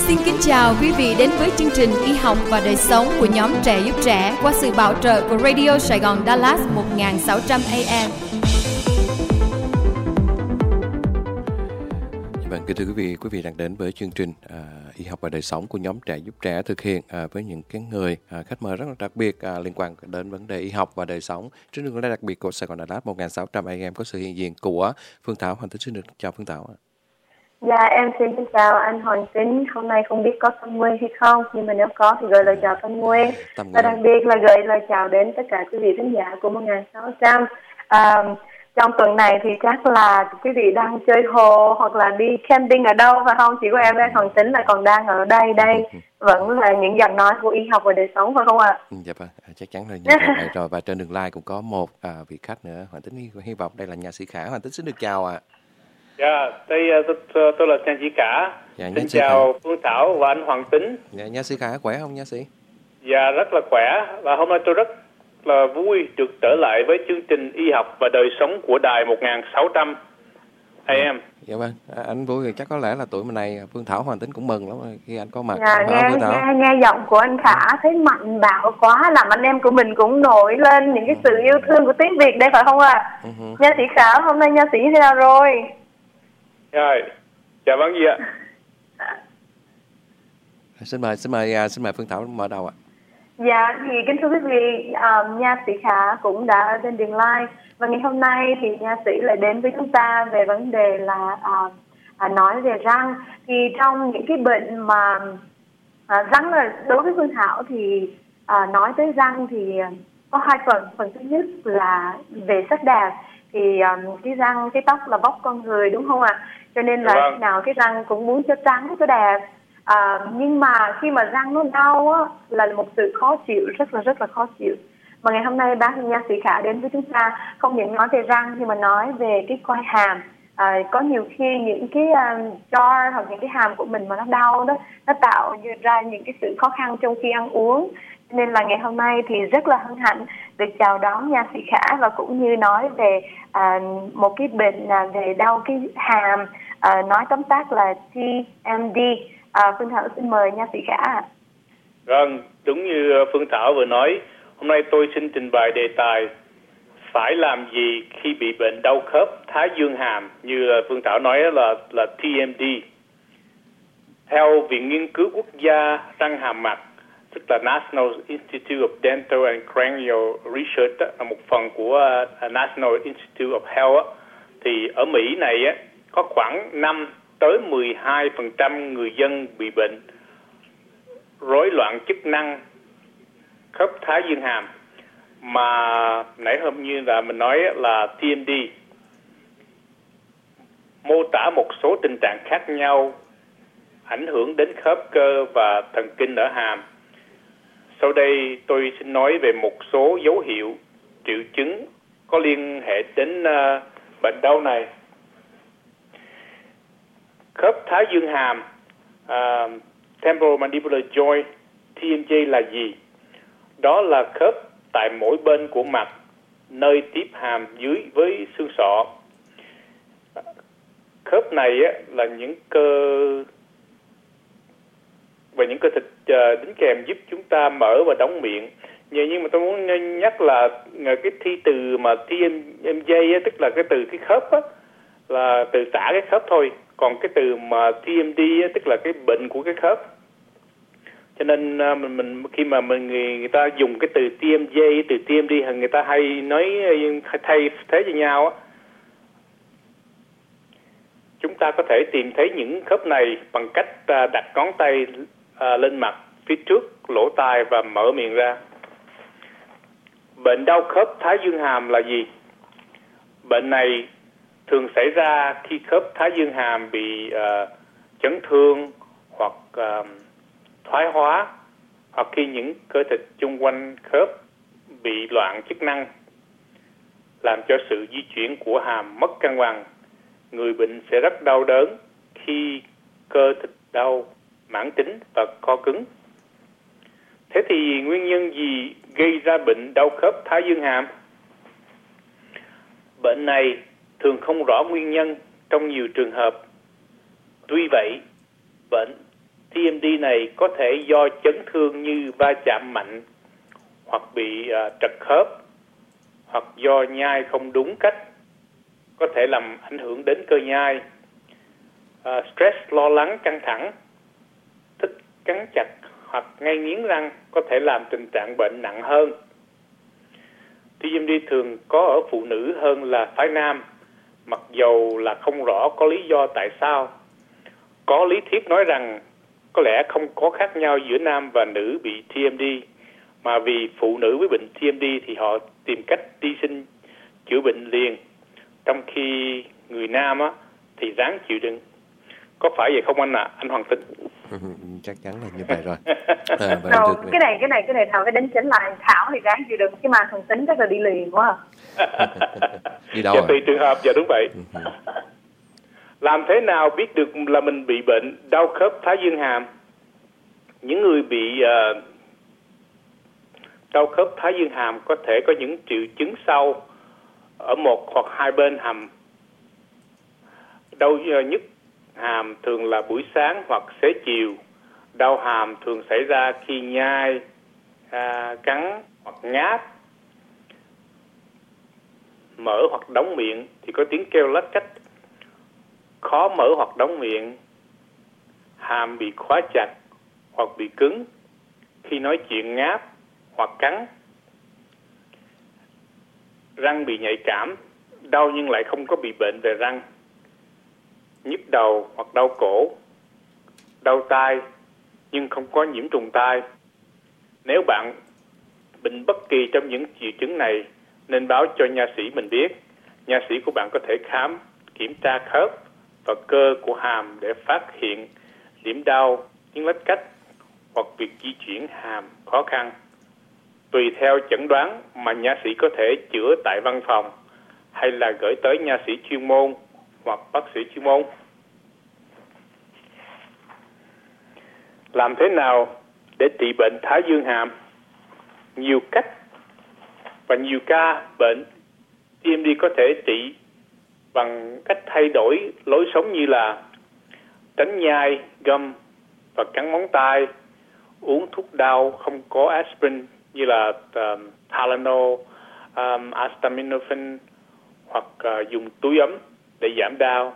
Xin kính chào quý vị đến với chương trình Y học và đời sống của nhóm Trẻ giúp trẻ qua sự bảo trợ của Radio Sài Gòn Dallas 1600 AM. Vâng, kính thưa quý vị đang đến với chương trình Y học và đời sống của nhóm Trẻ giúp trẻ thực hiện với những cái người khách mời rất là đặc biệt liên quan đến vấn đề y học và đời sống. Trên đường đây đặc biệt của Sài Gòn Dallas 1600 AM có sự hiện diện của Phương Thảo. Hoàng Tính xin được chào Phương Thảo. Dạ, em xin chào anh Hoàng Tính. Hôm nay không biết có Tâm Nguyên hay không, nhưng mà nếu có thì gửi lời chào Tâm Nguyên. Và đặc biệt là gửi lời chào đến tất cả quý vị khán giả của 1600. Trong tuần này thì chắc là quý vị đang chơi hồ hoặc là đi camping ở đâu phải không? Chỉ có em đây Hoàng Tính là còn đang ở đây. Vẫn là những giọng nói của y học và đời sống phải không ạ? Dạ vâng, chắc chắn là như vậy rồi. Và trên đường live cũng có một vị khách nữa. Hoàng Tính hy vọng đây là nha sĩ Khả. Hoàng Tính xin được chào ạ. Dạ, tôi là nha sĩ Khả. Xin chào Phương Thảo và anh Hoàng Tính. Dạ, nha sĩ Khả khỏe không nha sĩ? Dạ, rất là khỏe. Và hôm nay tôi rất là vui được trở lại với chương trình Y học và đời sống của đài 1600 AM. Dạ vâng, anh vui thì chắc có lẽ là tuổi mình này Phương Thảo Hoàng Tính cũng mừng lắm khi anh có mặt. Dạ, nghe giọng của anh Khả thấy mạnh bạo quá, làm anh em của mình cũng nổi lên những cái sự yêu thương của tiếng Việt đây phải không ạ? Nha sĩ Khả, hôm nay nha sĩ thế nào rồi? Rồi, chào vâng gì ạ? Xin mời Phương Thảo mở đầu ạ. Dạ, thì kính thưa quý vị, nha sĩ Khả cũng đã ở trên đường live và ngày hôm nay thì nha sĩ lại đến với chúng ta về vấn đề là nói về răng. Thì trong những cái bệnh mà răng là đối với Phương Thảo thì nói tới răng thì có hai phần thứ nhất là về sắc đẹp. Thì cái răng, cái tóc là vóc con người đúng không ạ? Cho nên là nào cái răng cũng muốn cho trắng cho đẹp. Nhưng mà khi mà răng nó đau á, là một sự khó chịu, rất là khó chịu. Mà ngày hôm nay bác nha sĩ Khả đến với chúng ta không những nói về răng nhưng mà nói về cái quai hàm. Có nhiều khi những cái jaw hoặc những cái hàm của mình mà nó đau đó, nó tạo ra những cái sự khó khăn trong khi ăn uống. Nên là ngày hôm nay thì rất là hân hạnh được chào đón nha sĩ Khả và cũng như nói về một cái bệnh về đau cái hàm, nói tóm tắt là TMD. Phương Thảo xin mời nha sĩ Khả. Vâng, đúng như Phương Thảo vừa nói, hôm nay tôi xin trình bày đề tài phải làm gì khi bị bệnh đau khớp thái dương hàm, như Phương Thảo nói là TMD. Theo Viện Nghiên cứu Quốc gia răng hàm mặt, tức là National Institute of Dental and Cranial Research, là một phần của National Institute of Health, thì ở Mỹ này có khoảng 5-12% người dân bị bệnh rối loạn chức năng khớp thái dương hàm, mà nãy hôm như là mình nói là TMD, mô tả một số tình trạng khác nhau ảnh hưởng đến khớp cơ và thần kinh ở hàm. Sau đây tôi xin nói về một số dấu hiệu, triệu chứng có liên hệ đến bệnh đau này. Khớp thái dương hàm, temporomandibular joint, TMJ là gì? Đó là khớp tại mỗi bên của mặt, nơi tiếp hàm dưới với xương sọ. Khớp này là những cơ và những cơ thịt đính kèm giúp chúng ta mở và đóng miệng. Nhưng mà tôi muốn nhắc là cái thi từ mà TMJ tức là cái từ cái khớp là từ tả cái khớp thôi, còn cái từ mà TMD tức là cái bệnh của cái khớp. Cho nên mình khi mà người ta dùng cái từ TMJ, từ TMD, người ta hay nói thay thế cho nhau Chúng ta có thể tìm thấy những khớp này bằng cách đặt ngón tay lên mặt phía trước lỗ tai và mở miệng ra. Bệnh đau khớp thái dương hàm là gì? Bệnh này thường xảy ra khi khớp thái dương hàm bị chấn thương hoặc thoái hóa, hoặc khi những cơ thịt chung quanh khớp bị loạn chức năng, làm cho sự di chuyển của hàm mất cân bằng. Người bệnh sẽ rất đau đớn khi cơ thịt đau mãn tính và co cứng. Thế thì nguyên nhân gì gây ra bệnh đau khớp thái dương hàm? Bệnh này thường không rõ nguyên nhân trong nhiều trường hợp. Tuy vậy, bệnh TMD này có thể do chấn thương như va chạm mạnh, hoặc bị trật khớp, hoặc do nhai không đúng cách, có thể làm ảnh hưởng đến cơ nhai. Stress, lo lắng, căng thẳng, thích cắn chặt hoặc ngay nghiến răng có thể làm tình trạng bệnh nặng hơn. TMD thường có ở phụ nữ hơn là phái nam, mặc dầu là không rõ có lý do tại sao. Có lý thuyết nói rằng có lẽ không có khác nhau giữa nam và nữ bị TMD, mà vì phụ nữ với bệnh TMD thì họ tìm cách đi xin chữa bệnh liền, trong khi người nam á, thì ráng chịu đựng. Có phải vậy không anh ạ? Anh Hoàng Tính. Chắc chắn là như vậy rồi. Cái này Thảo phải đính chính lại. Thảo thì ráng chịu đựng, chứ mà Hoàng Tính chắc là đi liền quá. Đi đâu dạ, rồi? tùy trường hợp, dạ đúng vậy. Làm thế nào biết được là mình bị bệnh đau khớp thái dương hàm? Những người bị đau khớp thái dương hàm có thể có những triệu chứng sau ở một hoặc hai bên hàm. Đau nhức hàm thường là buổi sáng hoặc xế chiều. Đau hàm thường xảy ra khi nhai, cắn hoặc ngáp. Mở hoặc đóng miệng thì có tiếng kêu lách cách. Khó mở hoặc đóng miệng. Hàm bị khóa chặt hoặc bị cứng khi nói chuyện, ngáp hoặc cắn. Răng bị nhạy cảm, đau nhưng lại không có bị bệnh về răng. Nhức đầu hoặc đau cổ. Đau tai nhưng không có nhiễm trùng tai. Nếu bạn bệnh bất kỳ trong những triệu chứng này, nên báo cho nha sĩ mình biết. Nha sĩ của bạn có thể khám, kiểm tra khớp và cơ của hàm để phát hiện điểm đau, tiếng lách cách hoặc việc di chuyển hàm khó khăn. Tùy theo chẩn đoán mà nha sĩ có thể chữa tại văn phòng hay là gửi tới nha sĩ chuyên môn hoặc bác sĩ chuyên môn. Làm thế nào để trị bệnh thái dương hàm? Nhiều cách và nhiều ca bệnh TMD có thể trị bằng cách thay đổi lối sống như là tránh nhai, găm và cắn móng tay, uống thuốc đau không có aspirin như là Tylenol, acetaminophen, hoặc dùng túi ấm để giảm đau.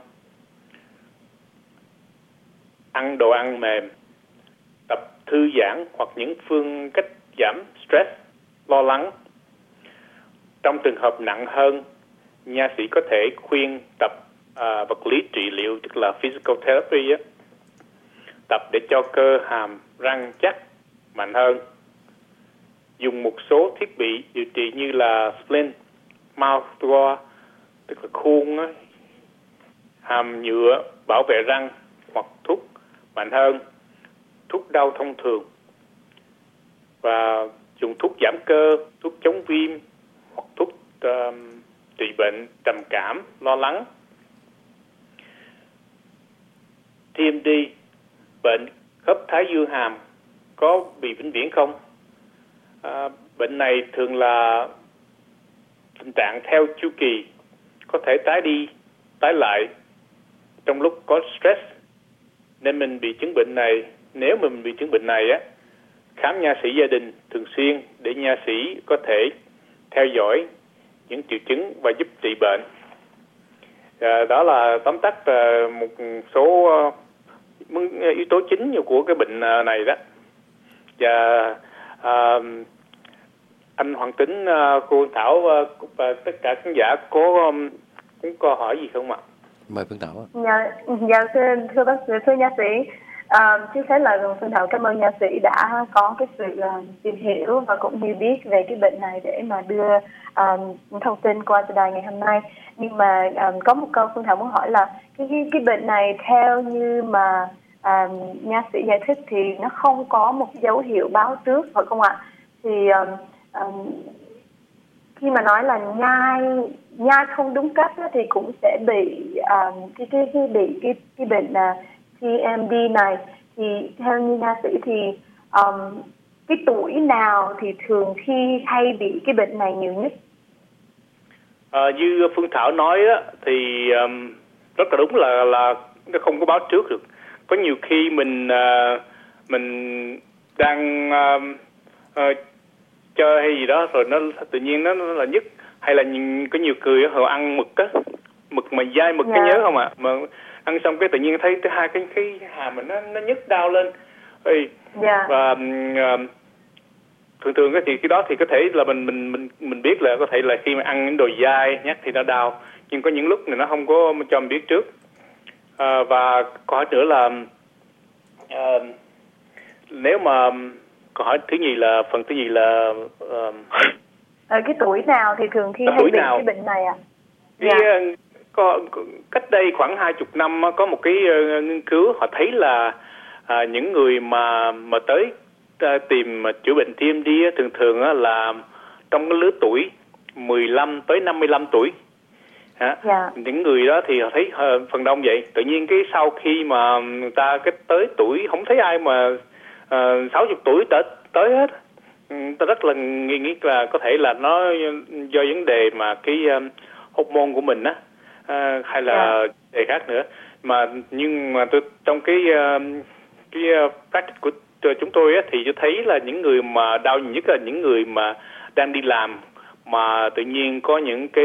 Ăn đồ ăn mềm, tập thư giãn hoặc những phương cách giảm stress, lo lắng. Trong trường hợp nặng hơn, nha sĩ có thể khuyên tập vật lý trị liệu, tức là physical therapy, tập để cho cơ hàm răng chắc, mạnh hơn. Dùng một số thiết bị điều trị như là splint, mouthwash, tức là khuôn hàm nhựa bảo vệ răng, hoặc thuốc mạnh hơn, thuốc đau thông thường, và dùng thuốc giảm cơ, thuốc chống viêm hoặc thuốc trị bệnh trầm cảm, lo lắng. TMD, bệnh khớp thái dương hàm, có bị vĩnh viễn không? Bệnh này thường là tình trạng theo chu kỳ, có thể tái đi tái lại trong lúc có stress. Nên mình bị chứng bệnh này, nếu mình bị chứng bệnh này á, khám nha sĩ gia đình thường xuyên để nha sĩ có thể theo dõi những triệu chứng và giúp trị bệnh. Đó là tóm tắt một số yếu tố chính của cái bệnh này đó. Và anh Hoàng Tính, cô Thảo và tất cả khán giả có cũng câu hỏi gì không ạ? Mời Phương Thảo. Dạ thưa bác sĩ, thưa nha sĩ. Trước hết là Phương Thảo cảm ơn nha sĩ đã có cái sự tìm hiểu và cũng như biết về cái bệnh này để mà đưa thông tin qua cho đài ngày hôm nay. Nhưng mà có một câu Phương Thảo muốn hỏi là cái bệnh này theo như mà nha sĩ giải thích thì nó không có một dấu hiệu báo trước, phải không ạ? Thì khi mà nói là nhai không đúng cách đó, thì cũng sẽ bị cái bệnh TMD này. Thì theo như nha sĩ thì cái tuổi nào thì thường khi hay bị cái bệnh này nhiều nhất? Như Phương Thảo nói á, thì rất là đúng là nó không có báo trước được. có nhiều khi mình đang chơi hay gì đó rồi nó tự nhiên nó là nhức, hay là có nhiều người họ ăn mực á, mực mà dai mực, cái nhớ không ạ? Mà ăn xong cái tự nhiên thấy hai cái hàm mình nó nhức đau lên. Và thường thì cái đó thì có thể là mình biết là có thể là khi mà ăn những đồ dai nhắc thì nó đau, nhưng có những lúc này nó không có cho mình biết trước. Và câu hỏi nữa là nếu mà câu hỏi phần thứ nhì là cái tuổi nào thì thường khi hay bị cái bệnh này ạ? Cách đây khoảng 20 năm có một cái nghiên cứu, họ thấy là những người mà tới tìm chữa bệnh TMD thường là trong cái lứa tuổi 15 tới 55 tuổi. Những người đó thì họ thấy phần đông vậy. Tự nhiên cái sau khi mà người ta tới tuổi không thấy ai mà 60 tuổi tới hết. Ta rất là nghĩ là có thể là nó do vấn đề mà cái hormone của mình á, hay là đề khác nữa. Nhưng mà trong cái practice của chúng tôi á, thì tôi thấy là những người mà đau nhiều nhất là những người mà đang đi làm mà tự nhiên có những cái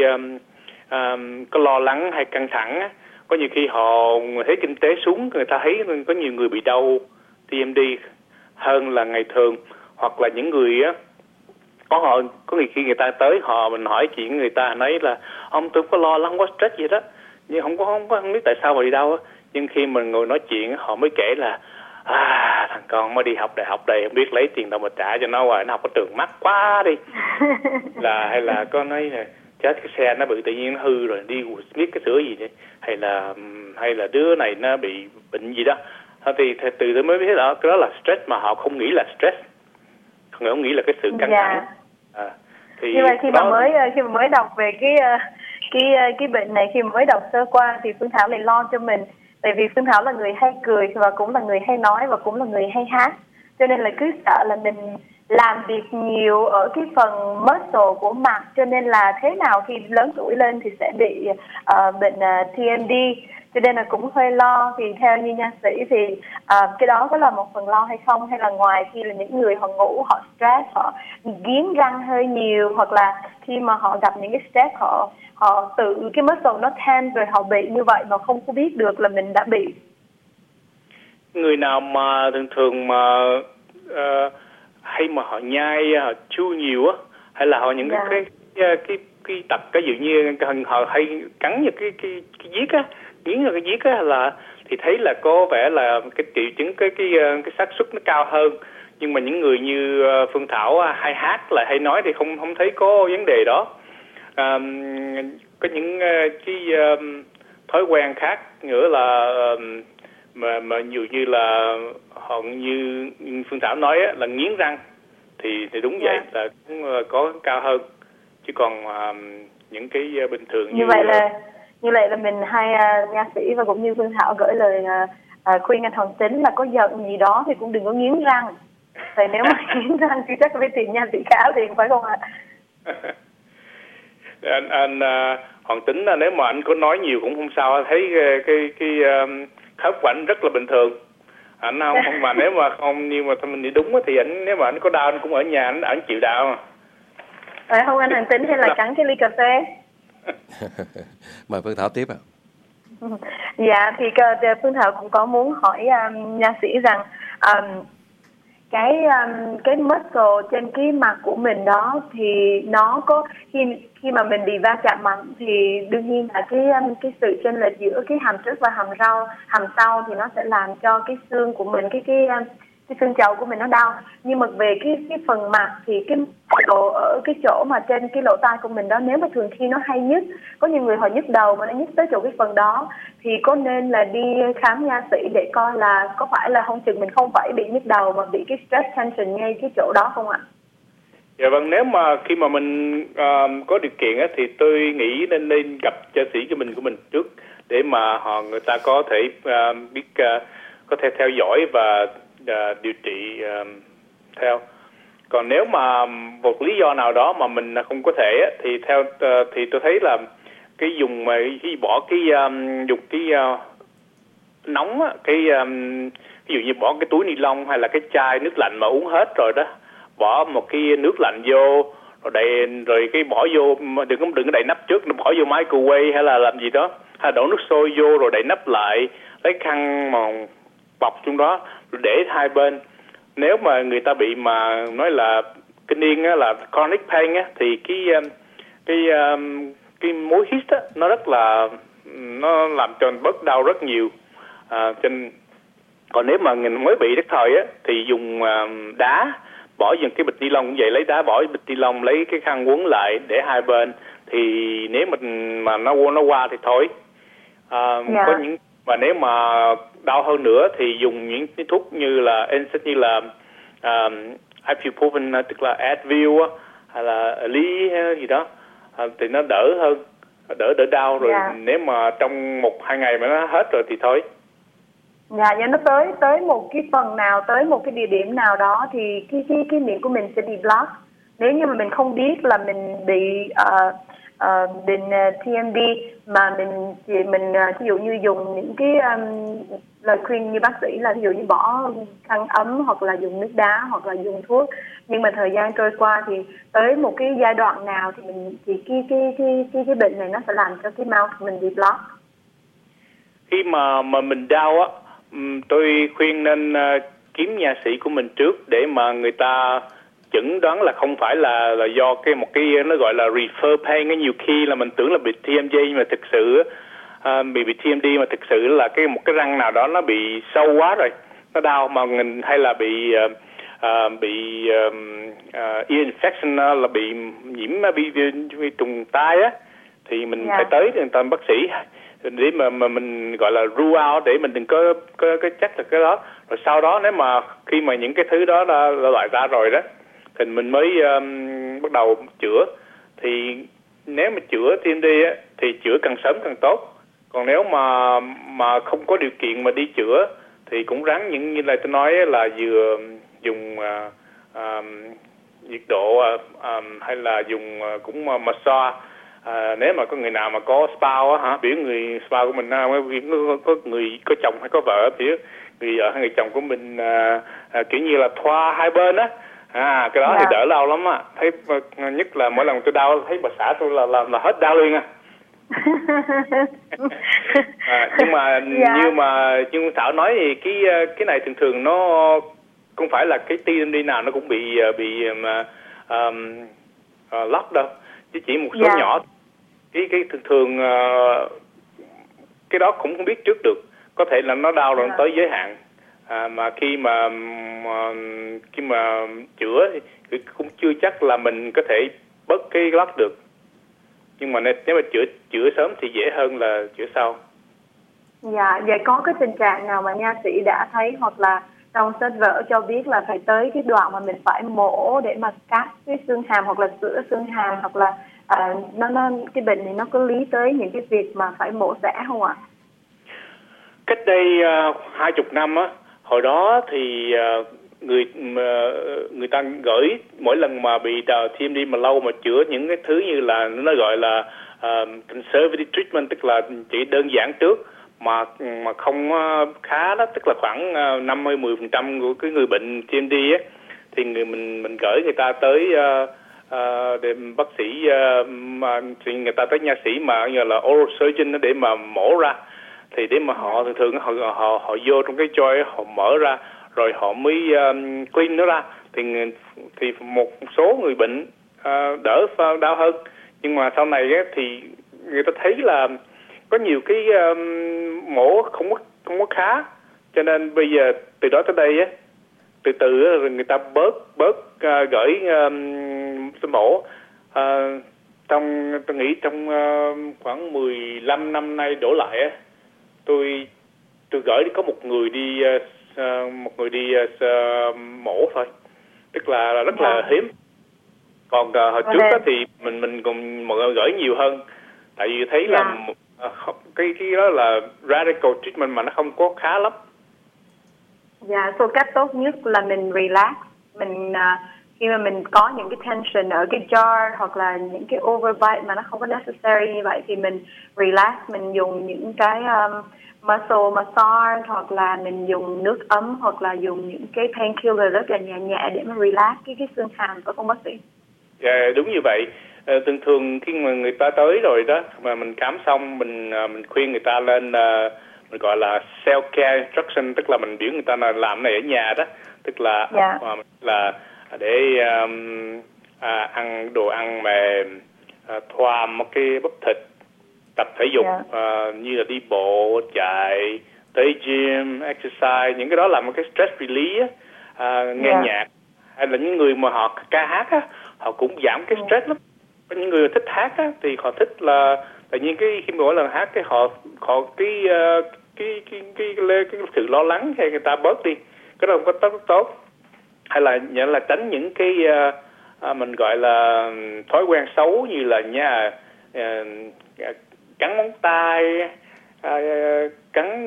có lo lắng hay căng thẳng á. Có nhiều khi họ thấy kinh tế xuống, người ta thấy có nhiều người bị đau TMD hơn là ngày thường. Hoặc là những người á, có người khi người ta tới mình hỏi chuyện, người ta nói là ông tôi có lo lắng, có stress gì đó, nhưng không biết tại sao mà đi đâu á. Nhưng khi mình ngồi nói chuyện, họ mới kể là thằng con mới đi học đại học đây, không biết lấy tiền đâu mà trả cho nó, rồi nó học ở trường mắc quá đi. Hay là con nói là chết, cái xe nó bị tự nhiên nó hư rồi, đi biết cái sửa gì vậy, hay là đứa này nó bị bệnh gì đó. Thì từ từ mới biết đó, cái đó là stress mà họ không nghĩ là stress, không nghĩ là cái sự căng thẳng. Như vậy khi mà mới đọc về cái bệnh này, khi mà mới đọc sơ qua thì Phương Thảo lại lo cho mình, tại vì Phương Thảo là người hay cười và cũng là người hay nói và cũng là người hay hát, cho nên là cứ sợ là mình làm việc nhiều ở cái phần muscle của mặt, cho nên là thế nào khi lớn tuổi lên thì sẽ bị bệnh TMD, cho nên là cũng hơi lo. Thì theo như nha sĩ thì cái đó có là một phần lo hay không, hay là ngoài khi là những người họ ngủ, họ stress, họ nghiến răng hơi nhiều, hoặc là khi mà họ gặp những cái stress họ tự cái muscle nó tense rồi họ bị như vậy mà không có biết được là mình đã bị. Người nào mà thường mà hay mà họ nhai, họ chew nhiều á, hay là họ những cái tật, cái dụ như họ hay cắn những cái viết á, nghiến vào cái viết á, là thì thấy là có vẻ là cái triệu chứng cái xác suất nó cao hơn. Nhưng mà những người như Phương Thảo hay hát lại hay nói thì không thấy có vấn đề đó. Có những cái thói quen khác nữa là mà dụ như là họ như Phương Thảo nói á, là nghiến răng thì đúng vậy, là cũng có cao hơn, chứ còn những cái bình thường như vậy là mình hai nha sĩ và cũng như Phương Thảo gửi lời khuyên anh Hoàng Tính là có giận gì đó thì cũng đừng có nghiến răng, tại nếu mà nghiến răng thì chắc phải tìm nha sĩ khá liền, phải không ạ? Anh Hoàng Tính nếu mà anh có nói nhiều cũng không sao, thấy cái khớp của anh rất là bình thường. Anh không mà nếu mà không, nhưng mà mình đi đúng thì anh, nếu mà anh có đau anh cũng ở nhà, anh chịu đau mà. Không anh Hoàng Tính, hay là cắn cái ly cà phê. Mời Phương Thảo tiếp ạ. Dạ thì Phương Thảo cũng có muốn hỏi nha sĩ rằng cái muscle trên cái mặt của mình đó thì nó có khi mà mình bị va chạm mạnh thì đương nhiên là cái sự chênh lệch giữa cái hàm trước và hàm sau thì nó sẽ làm cho cái xương của mình, cái xương chậu của mình nó đau. Nhưng mà về cái phần mặt thì cái độ ở cái chỗ mà trên cái lỗ tai của mình đó, nếu mà thường khi nó hay nhức, có nhiều người họ nhức đầu mà nó nhức tới chỗ cái phần đó, thì có nên là đi khám nha sĩ để coi là có phải là không chừng mình không phải bị nhức đầu mà bị cái stress tension ngay cái chỗ đó không ạ? Dạ vâng, nếu mà khi mà mình có điều kiện á, thì tôi nghĩ nên gặp cha sĩ của mình trước để mà người ta có thể biết có thể theo dõi và điều trị theo. Còn nếu mà một lý do nào đó mà mình không có thể thì thì tôi thấy là cái dùng mà bỏ cái dùng cái nóng á, ví dụ như bỏ cái túi ni lông hay là cái chai nước lạnh mà uống hết rồi đó, bỏ một cái nước lạnh vô rồi cái bỏ vô, đừng có đậy nắp trước, nó bỏ vô microwave hay là làm gì đó, hay đổ nước sôi vô rồi đậy nắp lại, lấy khăn mòn bọc trong đó rồi để hai bên. Nếu mà người ta bị mà nói là kinh niên á, là chronic pain á, thì cái muối hít á, nó rất là, nó làm cho bớt đau rất nhiều. Còn nếu mà người mới bị nhất thời á thì dùng đá bỏ vào cái bịch ni lông cũng vậy, lấy đá bỏ bịch ni lông, lấy cái khăn quấn lại để hai bên, thì nếu mà nó qua thì thôi. Có những, và nếu mà đau hơn nữa thì dùng những cái thuốc như là NSAID, như là ibuprofen, tức là Advil hay là Lee gì đó, thì nó đỡ hơn, đỡ đau rồi. Nếu mà trong 1-2 ngày mà nó hết rồi thì thôi. Dạ, nó tới một cái phần nào, tới một cái địa điểm nào đó thì cái miệng của mình sẽ bị block. Nếu như mà mình không biết là mình bị bệnh TMD, mà mình ví dụ như dùng những cái lời khuyên như bác sĩ là ví dụ như bỏ khăn ấm, hoặc là dùng nước đá, hoặc là dùng thuốc, nhưng mà thời gian trôi qua thì tới một cái giai đoạn nào thì cái bệnh này nó sẽ làm cho cái mouth của mình bị block. Khi mà mình đau á, tôi khuyên nên kiếm nha sĩ của mình trước để mà người ta chẩn đoán là không phải là do một cái nó gọi là refer pain. Nhiều khi là mình tưởng là bị TMJ, nhưng mà thực sự bị TMD mà thực sự là một cái răng nào đó nó bị sâu quá rồi, nó đau, mà mình hay là bị ear infection, là bị nhiễm bị trùng tai á, thì mình phải tới tầm bác sĩ để mà mình gọi là rule out, để mình đừng có chắc là cái đó. Rồi sau đó nếu mà khi mà những cái thứ đó đã loại ra rồi đó thì mình mới bắt đầu chữa. Thì nếu mà chữa TMD á thì chữa càng sớm càng tốt. Còn nếu mà không có điều kiện mà đi chữa thì cũng ráng như là tôi nói là vừa dùng nhiệt độ hay là dùng cũng massage. Nếu mà có người nào mà có spouse á, biểu người spouse của mình có người có chồng hay có vợ, biểu người vợ hay người chồng của mình kiểu như là thoa hai bên á, cái đó thì đỡ đau lắm á. Thấy nhất là mỗi lần tôi đau thấy bà xã tôi là hết đau liền nhưng Thảo nói thì cái này thường nó không phải là cái TMD nào nó cũng bị lock đâu, chỉ một số nhỏ. Cái thường cái đó cũng không biết trước được, có thể là nó đau rồi tới giới hạn, mà khi mà chữa thì cũng chưa chắc là mình có thể bớt cái lock được. Nhưng mà nếu mà chữa sớm thì dễ hơn là chữa sau. Dạ, vậy có cái tình trạng nào mà nha sĩ đã thấy hoặc là trong sách vở cho biết là phải tới cái đoạn mà mình phải mổ để mà cắt cái xương hàm hoặc là sửa xương hàm, hoặc là cái bệnh này nó có lý tới những cái việc mà phải mổ xẻ không ạ? Cách đây 20 năm á, hồi đó thì người ta gửi mỗi lần mà bị TMD mà lâu mà chữa những cái thứ như là nó gọi là conservative treatment, tức là chỉ đơn giản trước mà không khá đó, tức là khoảng 50-10% của cái người bệnh TMD á, thì mình gửi người ta tới để bác sĩ, thì người ta tới nha sĩ mà như là oral surgeon để mà mổ ra. Thì để mà họ thường họ vô trong cái joint, họ mở ra rồi họ mới clean nó ra, thì một số người bệnh đỡ đau hơn. Nhưng mà sau này á, thì người ta thấy là có nhiều cái mổ không có khá, cho nên bây giờ từ đó tới đây á, từ từ rồi người ta bớt gửi mổ. Tôi nghĩ trong khoảng 15 năm nay đổ lại á, tôi gửi có một người đi mổ thôi, tức là rất là hiếm. Còn hồi trước đó thì mình còn mọi người gửi nhiều hơn, tại vì thấy là cái đó là radical treatment mà nó không có khá lắm. So cách tốt nhất là mình relax, mình khi mà mình có những cái tension ở cái jaw hoặc là những cái overbite mà nó không có necessary như vậy thì mình relax, mình dùng những cái muscle massage, hoặc là mình dùng nước ấm, hoặc là dùng những cái painkiller rất là nhẹ nhẹ để mà relax cái xương hàm, phải không bác sĩ? Dạ, đúng như vậy. Thường thường khi mà người ta tới rồi đó, mà mình khám xong, mình khuyên người ta lên, mình gọi là self care instruction, tức là mình biểu người ta là làm này ở nhà đó, tức là là để ăn đồ ăn mềm, thoa một cái bắp thịt, tập thể dục như là đi bộ, chạy, tới gym, exercise, những cái đó là một cái stress release nghe nhạc, hay là những người mà họ ca hát á, họ cũng giảm cái stress lắm. Có những người thích hát á, thì họ thích là tự nhiên khi mỗi lần hát cái họ cái sự lo lắng hay người ta bớt đi, cái đó không có tốt. Hay là nhận là tránh những cái mình gọi là thói quen xấu như là cắn móng tay, cắn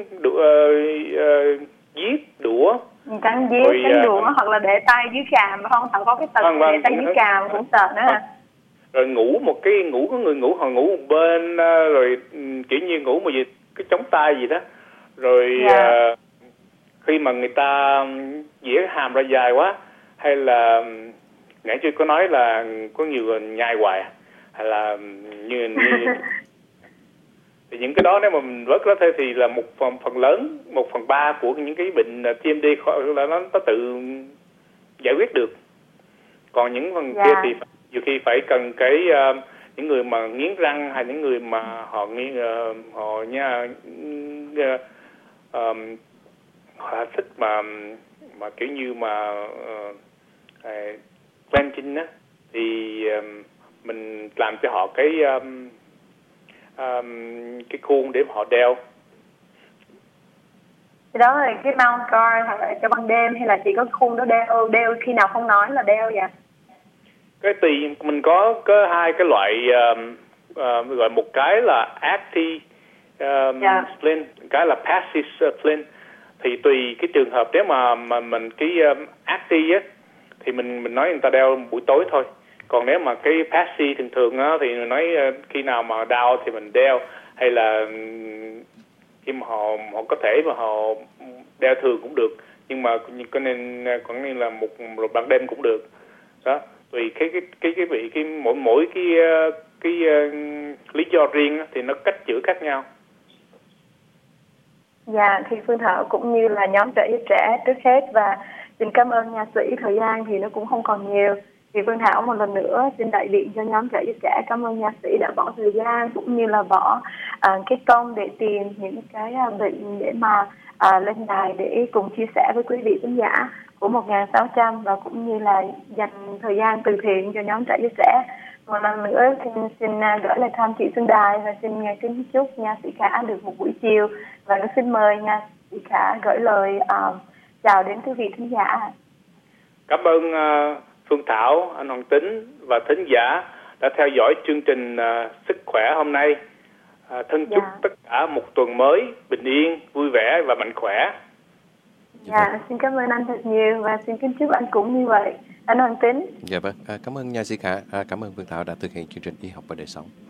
viết đũa, cắn đũa, hoặc là để tay dưới càm, không? Họ có cái tật để tay dưới càm cũng sợ nữa hả? Rồi có người ngủ họ ngủ một bên, rồi kiểu như ngủ một gì cái chống tay gì đó, rồi khi mà người ta dĩa hàm ra dài quá, hay là nãy chưa có nói là có nhiều người nhai hoài, hay là như thì những cái đó nếu mà mình vớt ra thì là một phần lớn, 1/3 của những cái bệnh TMD là nó tự giải quyết được. Còn những phần kia thì nhiều khi phải cần cái những người mà nghiến răng, hay những người mà họ họ thích mà kiểu như mà cleansing á, thì mình làm cho họ cái khuôn để họ đeo. Cái đó là cái mouth guard, hoặc là cho ban đêm, hay là chỉ có khuôn đó đeo khi nào không nói là đeo vậy? Cái tùy, mình có hai cái loại, gọi một cái là active splint, cái là passive splint. Thì tùy cái trường hợp, nếu mà mình cái active á thì mình nói người ta đeo buổi tối thôi. Còn nếu mà cái passive thường á thì mình nói khi nào mà đau thì mình đeo, hay là khi mà họ có thể mà họ đeo thường cũng được, nhưng mà có nên còn nên là một ban đêm cũng được đó. Tùy cái mỗi cái lý do riêng thì nó cách chữa khác nhau. Dạ, thì Phương Thảo cũng như là nhóm Trợ Giúp Trẻ trước hết, và xin cảm ơn nha sĩ. Thời gian thì nó cũng không còn nhiều, thì Phương Thảo một lần nữa xin đại diện cho nhóm Trợ Giúp Trẻ cảm ơn nha sĩ đã bỏ thời gian cũng như là bỏ cái công để tìm những cái bệnh để mà lên đài để cùng chia sẻ với quý vị khán giả của 1600, và cũng như là dành thời gian từ thiện cho nhóm Trợ Giúp Trẻ. Một lần nữa xin gửi lời thăm chị Xuân Đài, và xin kính chúc nha sĩ Khả được một buổi chiều, và cũng xin mời nha sĩ Khả gửi lời chào đến quý vị khán giả. Cảm ơn Phương Thảo, anh Hoàng Tính và thính giả đã theo dõi chương trình Sức Khỏe hôm nay. Thân chúc tất cả một tuần mới bình yên, vui vẻ và mạnh khỏe. Dạ, xin cảm ơn anh thật nhiều, và xin kính chúc anh cũng như vậy, anh Hoàng Tính. Dạ vâng, cảm ơn nha sĩ Khả, cảm ơn Phương Thảo đã thực hiện chương trình Y học và đời sống.